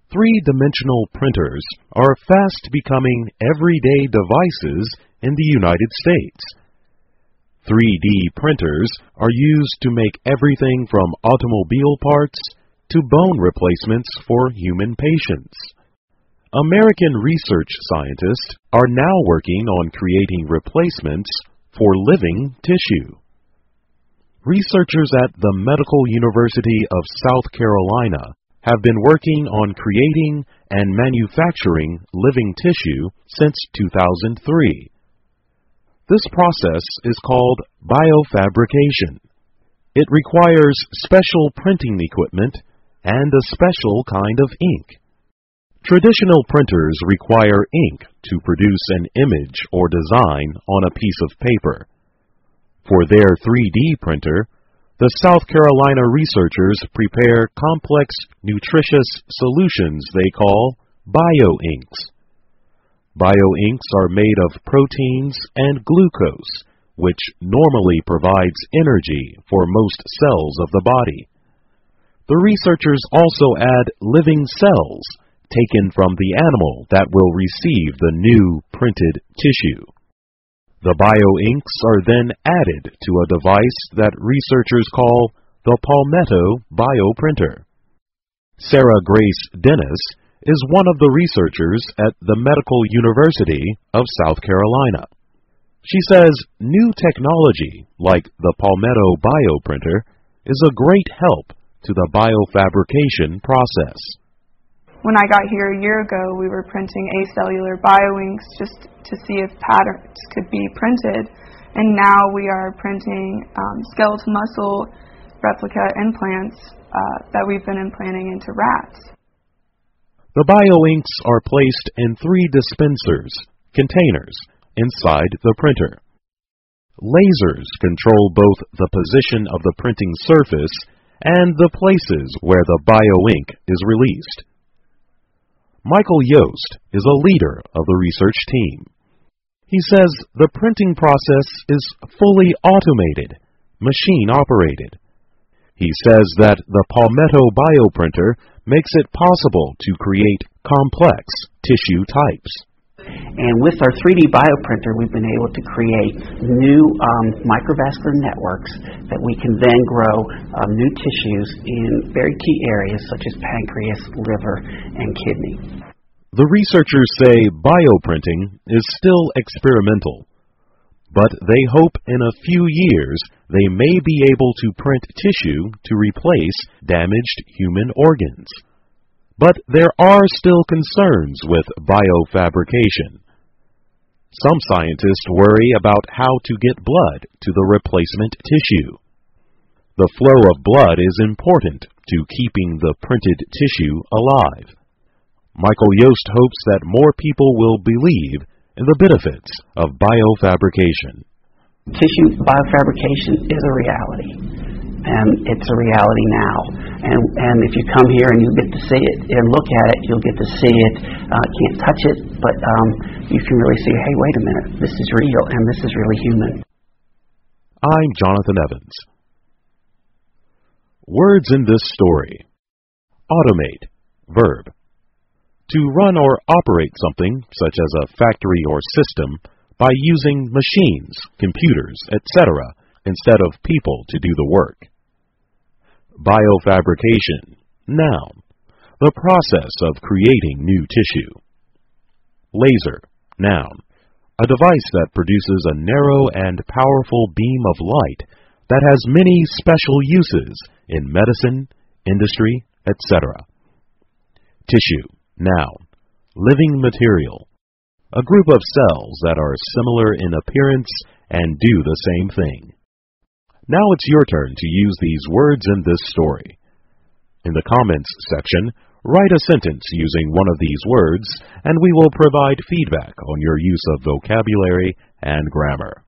Three-dimensional printers are fast becoming everyday devices in the United States. 3D printers are used to make everything from automobile parts to bone replacements for human patients. American research scientists are now working on creating replacements for living tissue. Researchers at the Medical University of South Carolina have been working on creating and manufacturing living tissue since 2003. This process is called biofabrication. It requires special printing equipment and a special kind of ink. Traditional printers require ink to produce an image or design on a piece of paper. For their 3D printer, the South Carolina researchers prepare complex, nutritious solutions they call bioinks. Bioinks are made of proteins and glucose, which normally provides energy for most cells of the body. The researchers also add living cells taken from the animal that will receive the new printed tissue. The bioinks are then added to a device that researchers call the Palmetto bioprinter. Sarah Grace Dennis is one of the researchers at the Medical University of South Carolina. She says new technology like the Palmetto bioprinter is a great help to the biofabrication process. When I got here a year ago, we were printing acellular bioinks just to see if patterns could be printed, and now we are printing skeletal muscle replica implants that we've been implanting into rats. The bioinks are placed in 3 dispensers, containers, inside the printer. Lasers control both the position of the printing surface and the places where the bioink is released. Michael Yost is a leader of the research team. He says the printing process is fully automated, machine-operated. He says that the Palmetto bioprinter makes it possible to create complex tissue types. And with our 3D bioprinter, we've been able to create new microvascular networks that we can then grow new tissues in very key areas such as pancreas, liver, and kidney. The researchers say bioprinting is still experimental, but they hope in a few years they may be able to print tissue to replace damaged human organs. But there are still concerns with biofabrication. Some scientists worry about how to get blood to the replacement tissue. The flow of blood is important to keeping the printed tissue alive. Michael Yost hopes that more people will believe in the benefits of biofabrication. Tissue biofabrication is a reality, and it's a reality now. And if you come here and you get to see it and look at it, you'll get to see it. Can't touch it, but you can really see, hey, wait a minute, this is real, and this is really human. I'm Jonathan Evans. Words in this story. Automate, verb. To run or operate something, such as a factory or system, by using machines, computers, etc., instead of people to do the work. Biofabrication, noun, the process of creating new tissue. Laser, noun, a device that produces a narrow and powerful beam of light that has many special uses in medicine, industry, etc. Tissue, noun, living material, a group of cells that are similar in appearance and do the same thing. Now it's your turn to use these words in this story. In the comments section, write a sentence using one of these words, and we will provide feedback on your use of vocabulary and grammar.